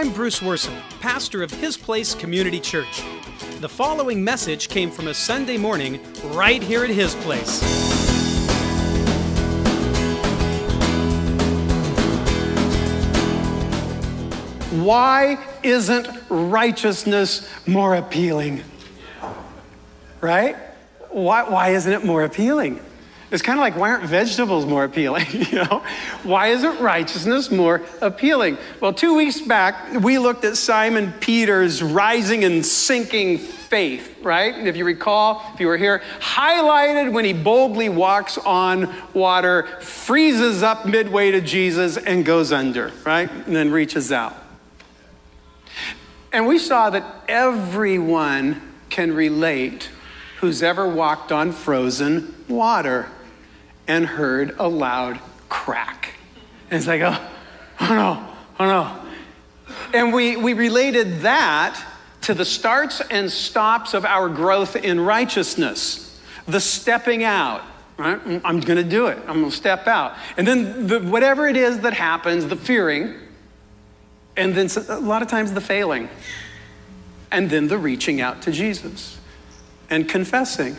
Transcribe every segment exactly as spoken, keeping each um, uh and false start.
I'm Bruce Worson, pastor of His Place Community Church. The following message came from a Sunday morning right here at His Place. Why isn't righteousness more appealing? Right? Why, why isn't it more appealing? It's kind of like, why aren't vegetables more appealing? You know, why isn't righteousness more appealing? Well, two weeks back, we looked at Simon Peter's rising and sinking faith, right? If you recall, if you were here, highlighted when he boldly walks on water, freezes up midway to Jesus and goes under, right? And then reaches out. And we saw that everyone can relate who's ever walked on frozen water and heard a loud crack. And it's like, oh, oh no, oh no. And we, we related that to the starts and stops of our growth in righteousness. The stepping out, right? I'm gonna do it, I'm gonna step out. And then the, whatever it is that happens, the fearing, and then a lot of times the failing, and then the reaching out to Jesus and confessing,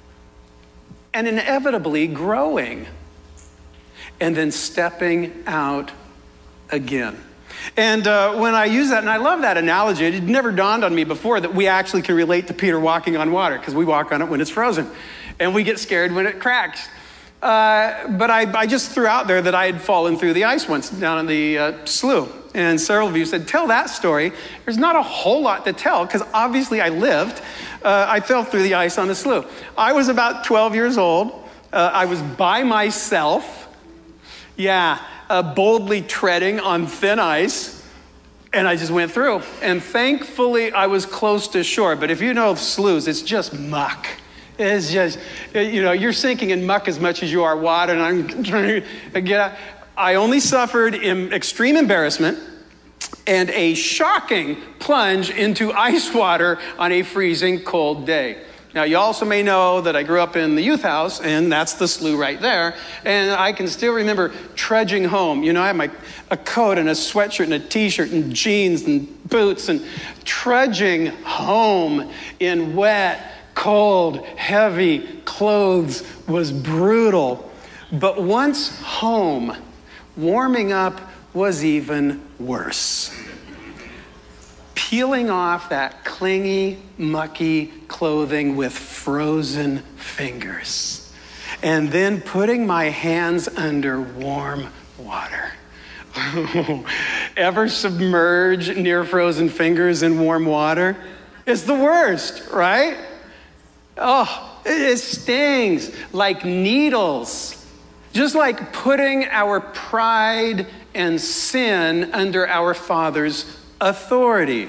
and inevitably growing, and then stepping out again. And uh, when I use that, and I love that analogy, it never dawned on me before that we actually can relate to Peter walking on water, because we walk on it when it's frozen, and we get scared when it cracks. Uh, but I, I just threw out there that I had fallen through the ice once down in the uh, slough. And several of you said, tell that story. There's not a whole lot to tell, because obviously I lived. Uh, I fell through the ice on the slough. I was about twelve years old. Uh, I was by myself. Yeah, uh, boldly treading on thin ice. And I just went through. And thankfully, I was close to shore. But if you know sloughs, it's just muck. It's just, you know, you're sinking in muck as much as you are water. And I'm trying to get out. I only suffered in extreme embarrassment and a shocking plunge into ice water on a freezing cold day. Now, you also may know that I grew up in the youth house, and that's the slough right there. And I can still remember trudging home. You know, I had my a coat and a sweatshirt and a t-shirt and jeans and boots, and trudging home in wet, cold, heavy clothes was brutal. But once home, warming up was even worse. Peeling off that clingy, mucky clothing with frozen fingers, and then putting my hands under warm water. Ever submerge near frozen fingers in warm water? It's the worst, right? Oh, it stings like needles. Just like putting our pride and sin under our Father's authority.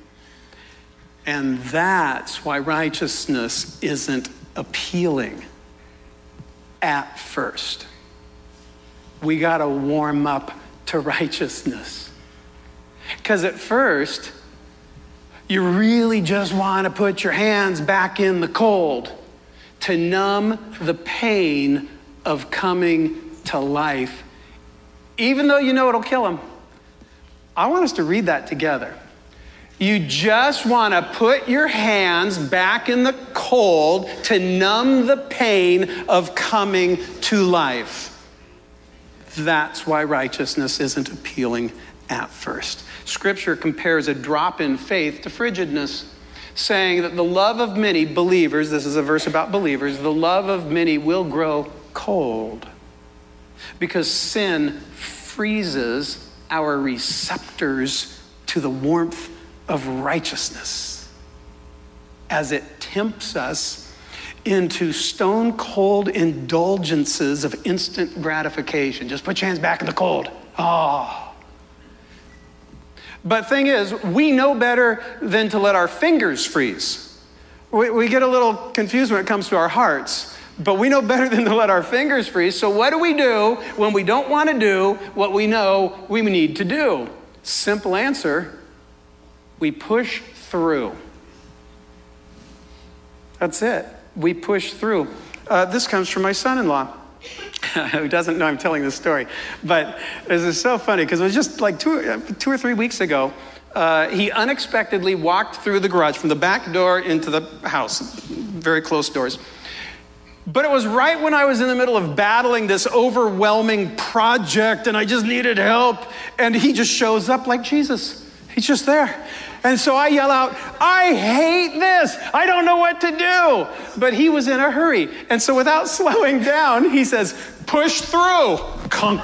And that's why righteousness isn't appealing at first. We got to warm up to righteousness. Because at first, you really just want to put your hands back in the cold to numb the pain of coming to life, even though you know it'll kill him. I want us to read that together. You just want to put your hands back in the cold to numb the pain of coming to life. That's why righteousness isn't appealing at first. Scripture compares a drop in faith to frigidness, saying that the love of many believers, this is a verse about believers, the love of many will grow cold, because sin freezes our receptors to the warmth of righteousness as it tempts us into stone cold indulgences of instant gratification. Just put your hands back in the cold. Oh. But thing is, we know better than to let our fingers freeze. We, we get a little confused when it comes to our hearts. But we know better than to let our fingers freeze. So what do we do when we don't want to do what we know we need to do? Simple answer, we push through. That's it. We push through. Uh, this comes from my son-in-law. who doesn't know I'm telling this story. But this is so funny because it was just like two, two or three weeks ago. uh, he unexpectedly walked through the garage from the back door into the house, very close doors. But it was right when I was in the middle of battling this overwhelming project and I just needed help. And he just shows up like Jesus. He's just there. And so I yell out, I hate this. I don't know what to do. But he was in a hurry. And so without slowing down, he says, push through. Conk.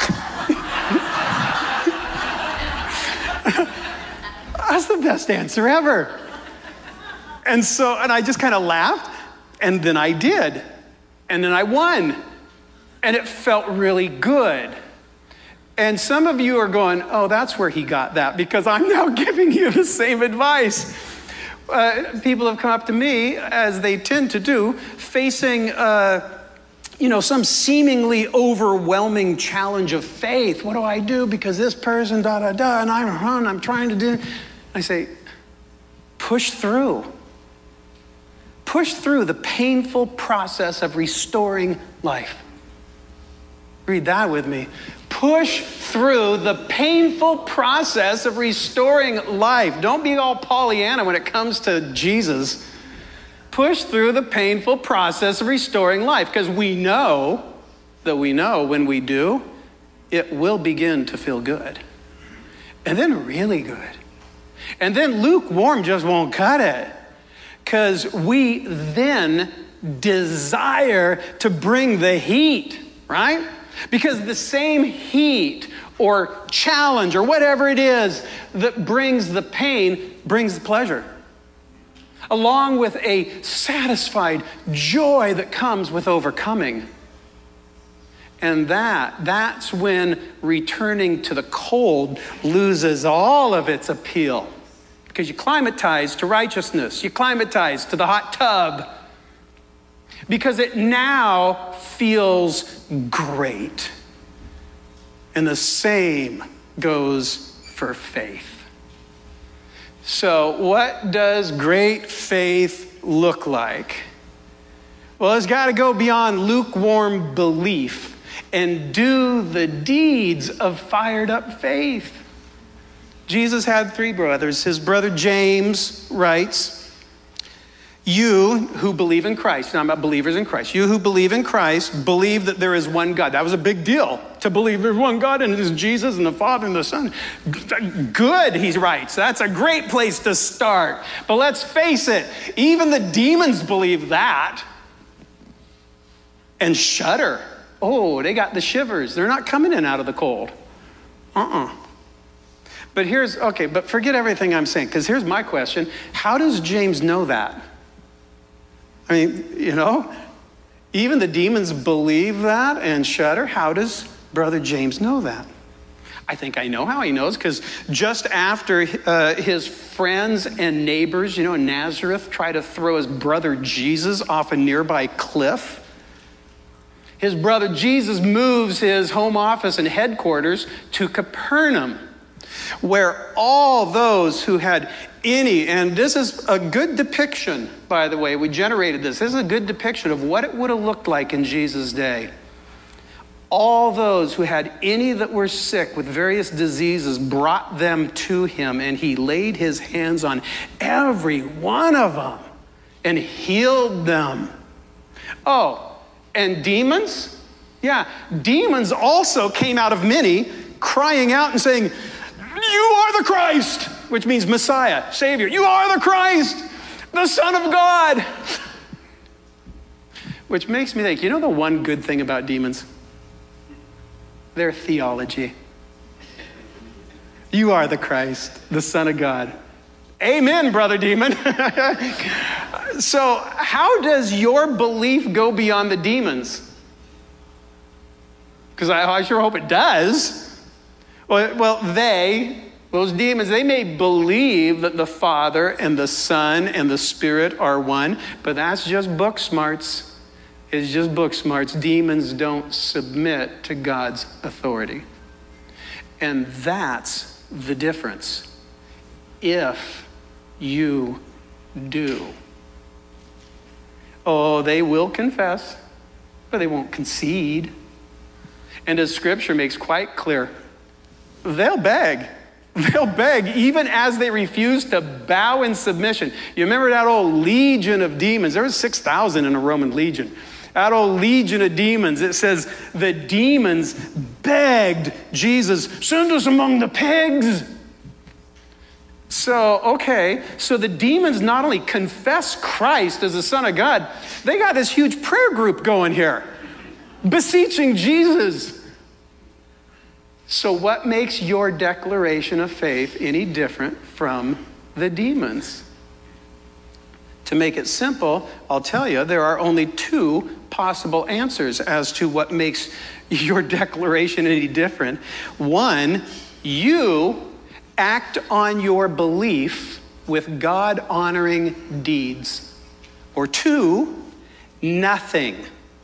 That's the best answer ever. And so, and I just kind of laughed. And then I did. And then I won. And it felt really good. And some of you are going, oh, that's where he got that, because I'm now giving you the same advice. Uh, people have come up to me, as they tend to do, facing, uh, you know, some seemingly overwhelming challenge of faith. What do I do? Because this person, da, da, da, and I'm, I'm trying to do. I say, push through. Push through the painful process of restoring life. Read that with me. Push through the painful process of restoring life. Don't be all Pollyanna when it comes to Jesus. Push through the painful process of restoring life, because we know that we know when we do, it will begin to feel good. And then really good. And then lukewarm just won't cut it, because we then desire to bring the heat, right? Because the same heat or challenge or whatever it is that brings the pain brings the pleasure, along with a satisfied joy that comes with overcoming. And that, that's when returning to the cold loses all of its appeal. Because you climatize to righteousness. You climatize to the hot tub. Because it now feels great. And the same goes for faith. So what does great faith look like? Well, it's got to go beyond lukewarm belief and do the deeds of fired up faith. Jesus had three brothers. His brother James writes, you who believe in Christ, now I'm about believers in Christ, you who believe in Christ, believe that there is one God. That was a big deal, to believe there's one God, and it is Jesus and the Father and the Son. Good, he writes. That's a great place to start. But let's face it, even the demons believe that and shudder. Oh, they got the shivers. They're not coming in out of the cold. Uh-uh. But here's, okay, but forget everything I'm saying, because here's my question. How does James know that? I mean, you know, even the demons believe that and shudder. How does Brother James know that? I think I know how he knows, because just after uh, his friends and neighbors, you know, in Nazareth, try to throw his brother Jesus off a nearby cliff, his brother Jesus moves his home office and headquarters to Capernaum, where all those who had any, and this is a good depiction, by the way, we generated this. This is a good depiction of what it would have looked like in Jesus' day. All those who had any that were sick with various diseases brought them to him, and he laid his hands on every one of them and healed them. Oh, and demons? Yeah, demons also came out of many, crying out and saying, you are the Christ, which means Messiah, Savior. You are the Christ, the Son of God. Which makes me think, you know the one good thing about demons? Their theology. You are the Christ, the Son of God. Amen, brother demon. So how does your belief go beyond the demons? Because I, I sure hope it does. Well, well, they, those demons, they may believe that the Father and the Son and the Spirit are one, but that's just book smarts. It's just book smarts. Demons don't submit to God's authority. And that's the difference. If you do. Oh, they will confess, but they won't concede. And as Scripture makes quite clear, they'll beg. They'll beg even as they refuse to bow in submission. You remember that old legion of demons? There was six thousand in a Roman legion. That old legion of demons, it says the demons begged Jesus, send us among the pigs. So, okay, so the demons not only confess Christ as the Son of God, they got this huge prayer group going here, beseeching Jesus. So what makes your declaration of faith any different from the demons? To make it simple, I'll tell you, there are only two possible answers as to what makes your declaration any different. One, you act on your belief with God-honoring deeds. Or two, nothing.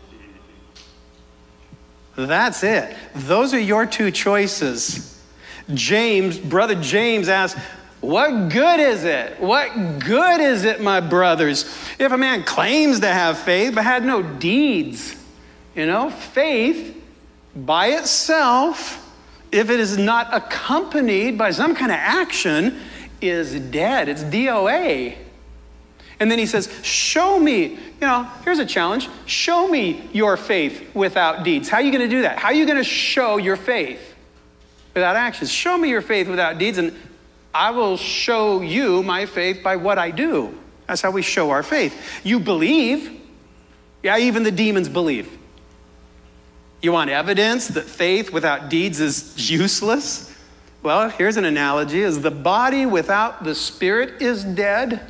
That's it. Those are your two choices. James, brother James asks, what good is it? What good is it, my brothers, if a man claims to have faith but had no deeds? You know, faith by itself, if it is not accompanied by some kind of action, is dead. It's D O A. And then he says, show me, you know, here's a challenge. Show me your faith without deeds. How are you going to do that? How are you going to show your faith without actions? Show me your faith without deeds, and I will show you my faith by what I do. That's how we show our faith. You believe. Yeah, even the demons believe. You want evidence that faith without deeds is useless? Well, here's an analogy. As the body without the spirit is dead,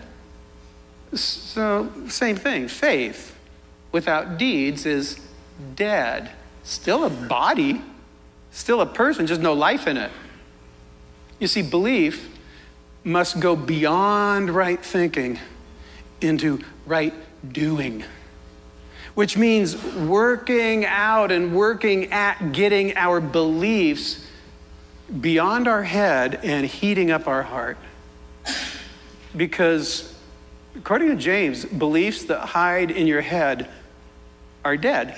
so same thing. Faith without deeds is dead. Still a body, still a person, just no life in it. You see, belief must go beyond right thinking into right doing, which means working out and working at getting our beliefs beyond our head and heating up our heart. Because according to James, beliefs that hide in your head are dead.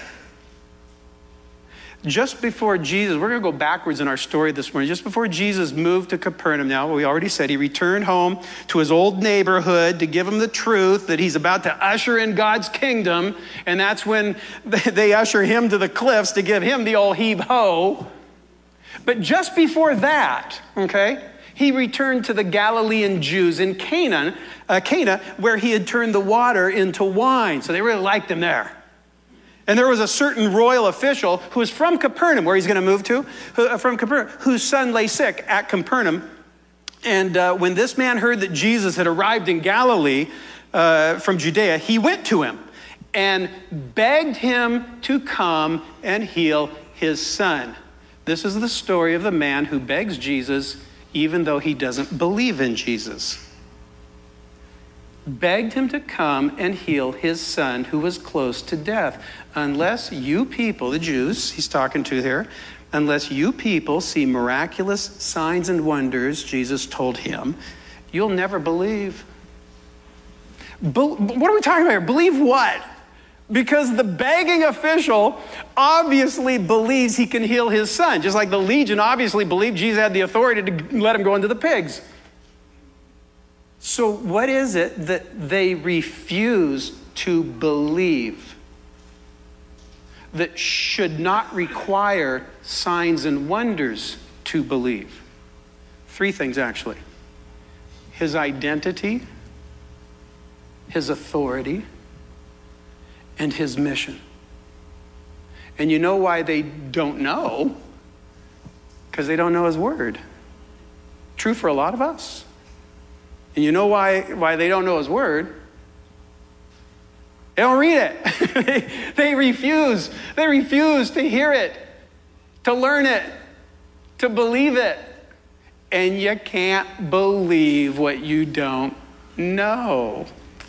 Just before Jesus, we're going to go backwards in our story this morning. Just before Jesus moved to Capernaum, now we already said he returned home to his old neighborhood to give him the truth that he's about to usher in God's kingdom. And that's when they usher him to the cliffs to give him the old heave-ho. But just before that, okay, he returned to the Galilean Jews in Canaan, uh, Cana, where he had turned the water into wine. So they really liked him there. And there was a certain royal official who was from Capernaum, where he's going to move to, who, uh, from Capernaum, whose son lay sick at Capernaum. And uh, when this man heard that Jesus had arrived in Galilee uh, from Judea, he went to him and begged him to come and heal his son. This is the story of the man who begs Jesus even though he doesn't believe in Jesus. Begged him to come and heal his son who was close to death. Unless you people, the Jews he's talking to here, unless you people see miraculous signs and wonders, Jesus told him, you'll never believe. Be- what are we talking about here? Believe what? Because the begging official obviously believes he can heal his son, just like the legion obviously believed Jesus had the authority to let him go into the pigs. So what is it that they refuse to believe that should not require signs and wonders to believe? Three things, actually. His identity, his authority, and his mission. And you know why they don't know? Because they don't know his word. True for a lot of us. And you know why, why they don't know his word? They don't read it. they, they refuse. They refuse to hear it, to learn it, to believe it. And you can't believe what you don't know.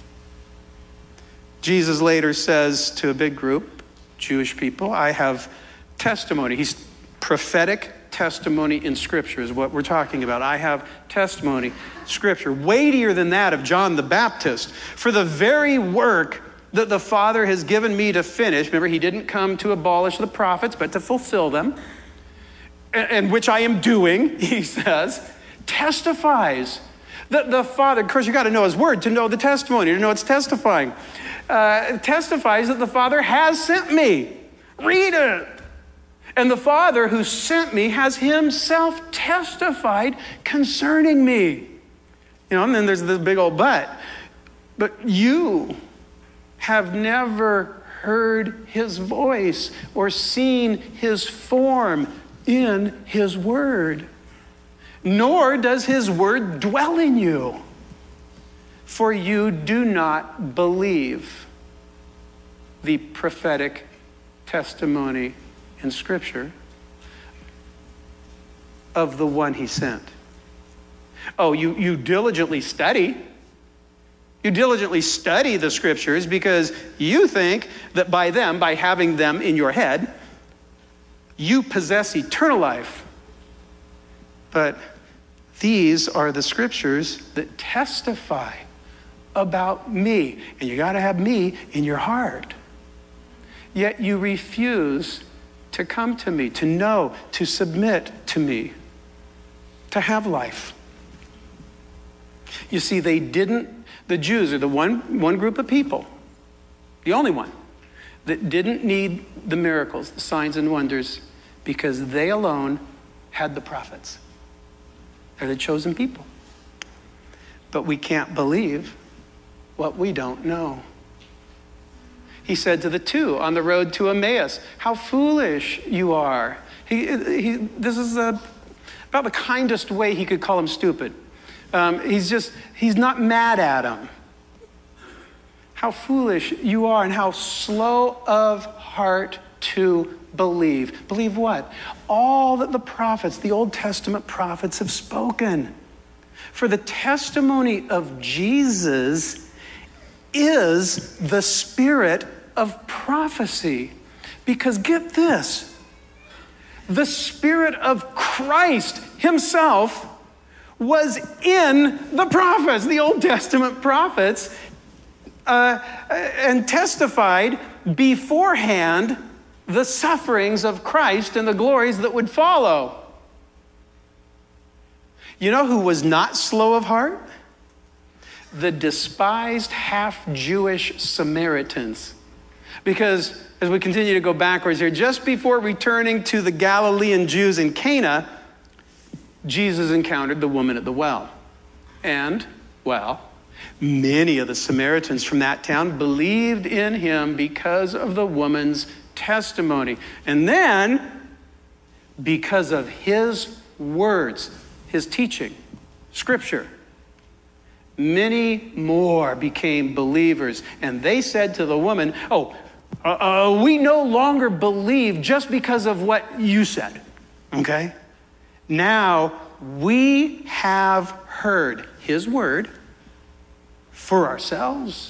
Jesus later says to a big group, Jewish people, I have testimony. He's prophetic testimony in Scripture is what we're talking about. I have testimony, Scripture, weightier than that of John the Baptist. For the very work that the Father has given me to finish, remember, he didn't come to abolish the prophets, but to fulfill them, and, and which I am doing, he says, testifies. The, the Father, of course, you got to know his word to know the testimony, to know it's testifying. Uh, testifies that the Father has sent me. Read it. And the Father who sent me has himself testified concerning me. You know, and then there's this big old but. But you have never heard his voice or seen his form in his word, nor does his word dwell in you, for you do not believe the prophetic testimony in Scripture of the one he sent. Oh, you, you diligently study. You diligently study the Scriptures because you think that by them, by having them in your head, you possess eternal life. But these are the Scriptures that testify about me. And you got to have me in your heart. Yet you refuse to come to me, to know, to submit to me, to have life. You see, they didn't, the Jews are the one, one group of people, the only one, that didn't need the miracles, the signs and wonders, because they alone had the prophets. They're the chosen people. But we can't believe what we don't know. He said to the two on the road to Emmaus, how foolish you are. He, he, this is a, about the kindest way he could call him stupid. Um, he's just, he's not mad at them. How foolish you are and how slow of heart to believe. Believe what? All that the prophets, the Old Testament prophets have spoken. For the testimony of Jesus is the spirit of prophecy. Because get this, the Spirit of Christ himself was in the prophets, the Old Testament prophets, uh, and testified beforehand the sufferings of Christ and the glories that would follow. You know who was not slow of heart? The despised half-Jewish Samaritans. Because as we continue to go backwards here, just before returning to the Galilean Jews in Cana, Jesus encountered the woman at the well. And, well, many of the Samaritans from that town believed in him because of the woman's testimony. And then, because of his words, his teaching, Scripture, many more became believers. And they said to the woman, oh, uh, uh, we no longer believe just because of what you said, okay? Now we have heard his word for ourselves.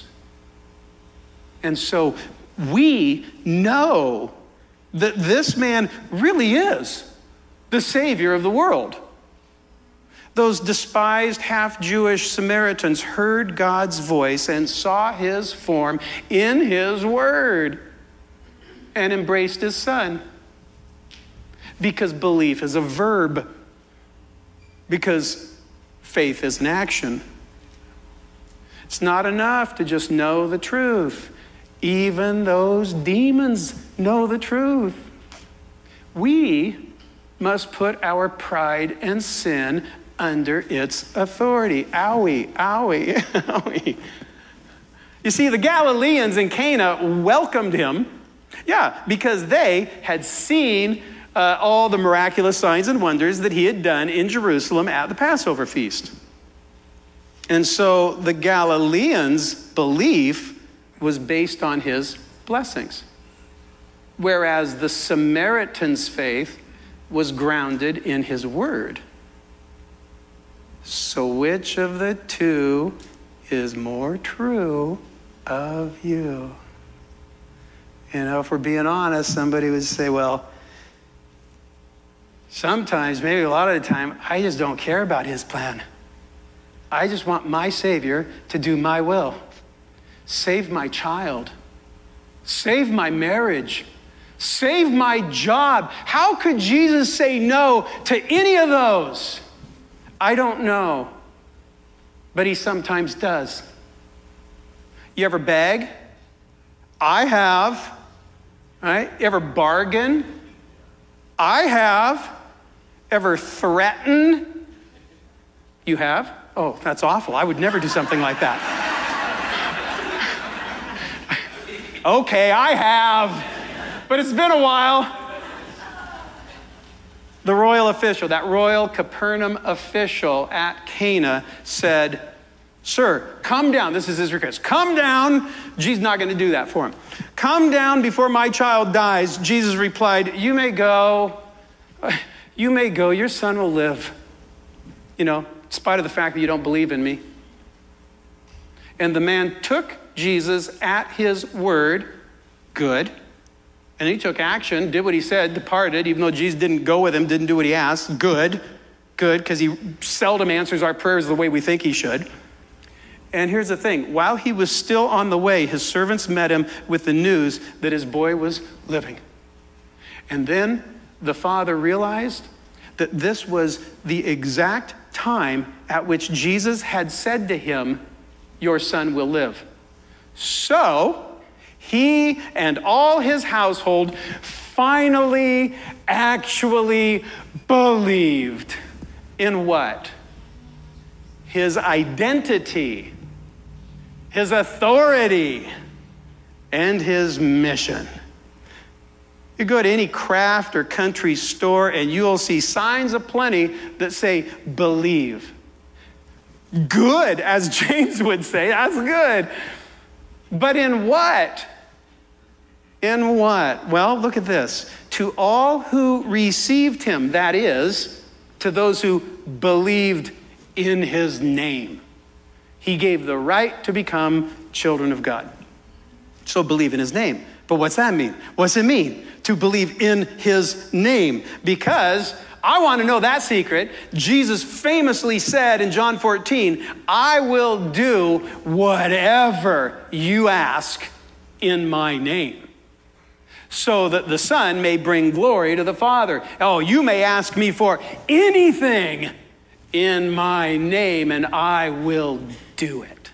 And so we know that this man really is the Savior of the world. Those despised half-Jewish Samaritans heard God's voice and saw his form in his word and embraced his son. Because belief is a verb. Because faith is an action. It's not enough to just know the truth. Even those demons know the truth. We must put our pride and sin under its authority. Owie, owie, owie. You see, the Galileans in Cana welcomed him, yeah, because they had seen uh, all the miraculous signs and wonders that he had done in Jerusalem at the Passover feast. And so the Galileans' belief was based on his blessings, whereas the Samaritans' faith was grounded in his word. So which of the two is more true of you? You know, if we're being honest, somebody would say, well, sometimes, maybe a lot of the time, I just don't care about his plan. I just want my Savior to do my will. Save my child. Save my marriage. Save my job. How could Jesus say no to any of those? I don't know, but he sometimes does. You ever beg? I have. Right? You ever bargain? I have. Ever threaten? You have? Oh, that's awful. I would never do something like that. Okay, I have, but it's been a while. The royal official, that royal Capernaum official at Cana said, sir, come down. This is his request. Come down. Jesus not going to do that for him. Come down before my child dies. Jesus replied, you may go. You may go. Your son will live. You know, in spite of the fact that you don't believe in me. And the man took Jesus at his word. Good. And he took action, did what he said, departed, even though Jesus didn't go with him, didn't do what he asked. Good. Good, because he seldom answers our prayers the way we think he should. And here's the thing. While he was still on the way, his servants met him with the news that his boy was living. And then the father realized that this was the exact time at which Jesus had said to him, your son will live. So he and all his household finally actually believed in what? His identity, his authority, and his mission. You go to any craft or country store and you'll see signs aplenty that say, believe. Good, as James would say, that's good. But in what? In what? Well, look at this. To all who received him, that is, to those who believed in his name, he gave the right to become children of God. So believe in his name. But what's that mean? What's it mean to believe in his name? Because I want to know that secret. Jesus famously said in John fourteen, I will do whatever you ask in my name, so that the Son may bring glory to the Father. Oh, you may ask me for anything in my name, and I will do it.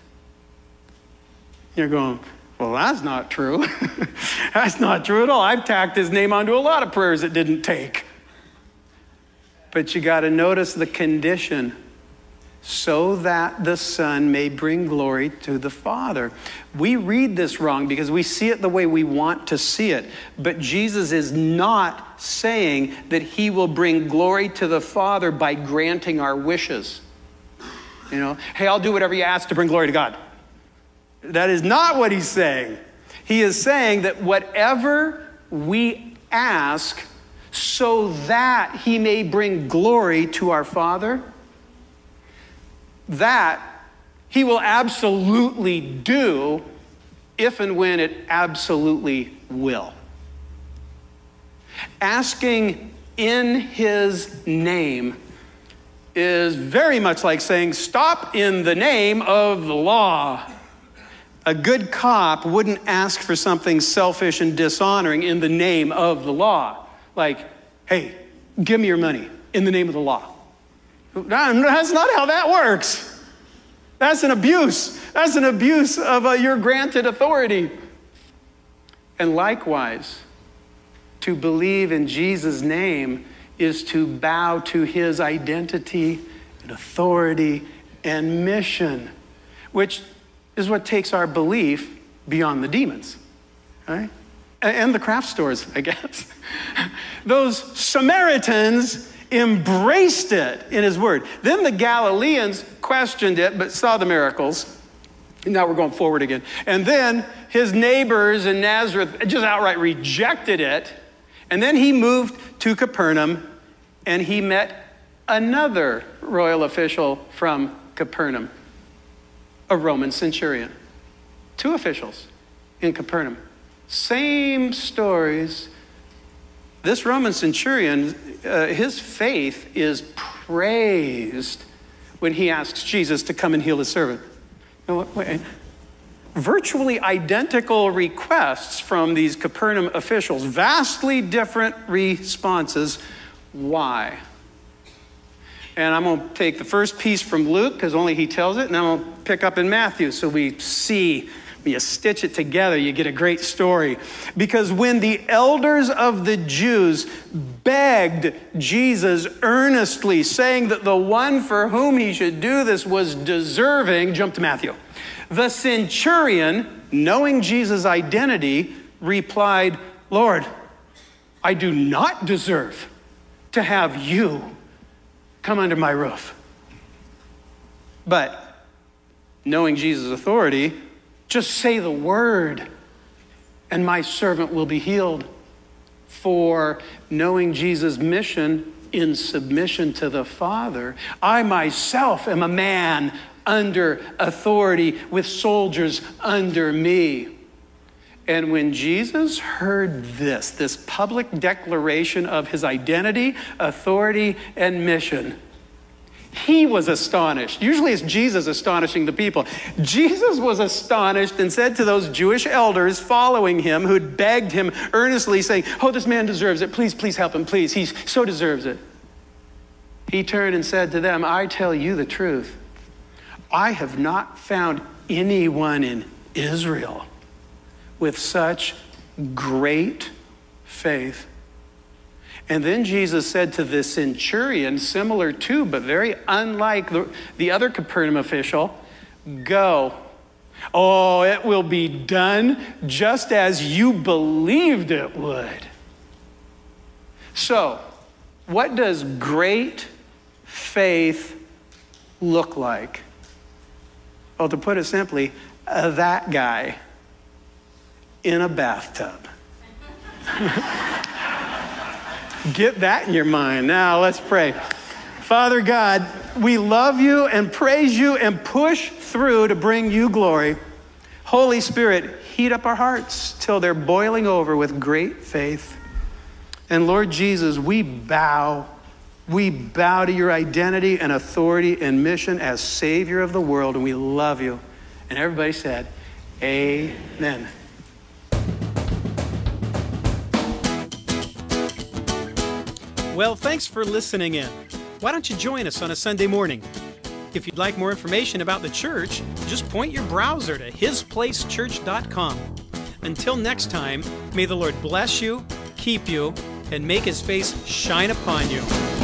You're going, well, that's not true. That's not true at all. I've tacked his name onto a lot of prayers it didn't take. But you got to notice the condition, so that the Son may bring glory to the Father. We read this wrong because we see it the way we want to see it. But Jesus is not saying that he will bring glory to the Father by granting our wishes. You know, hey, I'll do whatever you ask to bring glory to God. That is not what he's saying. He is saying that whatever we ask, so that he may bring glory to our Father, that he will absolutely do if and when it absolutely will. Asking in his name is very much like saying, stop in the name of the law. A good cop wouldn't ask for something selfish and dishonoring in the name of the law. Like, hey, give me your money in the name of the law. That's not how that works. That's an abuse. That's an abuse of uh, your granted authority. And likewise, to believe in Jesus' name is to bow to his identity and authority and mission, which is what takes our belief beyond the demons, right? And the craft stores, I guess. Those Samaritans embraced it in his word. Then the Galileans questioned it, but saw the miracles. Now we're going forward again. And then his neighbors in Nazareth just outright rejected it. And then he moved to Capernaum, and he met another royal official from Capernaum, a Roman centurion. Two officials in Capernaum. Same stories. This Roman centurion, uh, his faith is praised when he asks Jesus to come and heal his servant. No, wait. Virtually identical requests from these Capernaum officials. Vastly different responses. Why? And I'm going to take the first piece from Luke, because only he tells it, and I'm going to pick up in Matthew. So we see, you stitch it together, you get a great story. Because when the elders of the Jews begged Jesus earnestly, saying that the one for whom he should do this was deserving, jump to Matthew. The centurion, knowing Jesus' identity, replied, Lord, I do not deserve to have you come under my roof. But knowing Jesus' authority, just say the word and my servant will be healed. For knowing Jesus' mission in submission to the Father, I myself am a man under authority with soldiers under me. And when Jesus heard this, this public declaration of his identity, authority, and mission, he was astonished. Usually it's Jesus astonishing the people. Jesus was astonished and said to those Jewish elders following him, who'd begged him earnestly, saying, oh, this man deserves it. Please, please help him, please. He so deserves it. He turned and said to them, I tell you the truth. I have not found anyone in Israel with such great faith. And then Jesus said to the centurion, similar to, but very unlike the, the other Capernaum official, go. Oh, it will be done just as you believed it would. So, what does great faith look like? Well, to put it simply, uh, that guy in a bathtub. Get that in your mind. Now let's pray. Father God, we love you and praise you and push through to bring you glory. Holy Spirit, heat up our hearts till they're boiling over with great faith. And Lord Jesus, we bow. We bow to your identity and authority and mission as Savior of the world, and we love you. And everybody said, amen. Well, thanks for listening in. Why don't you join us on a Sunday morning? If you'd like more information about the church, just point your browser to his place church dot com. Until next time, may the Lord bless you, keep you, and make his face shine upon you.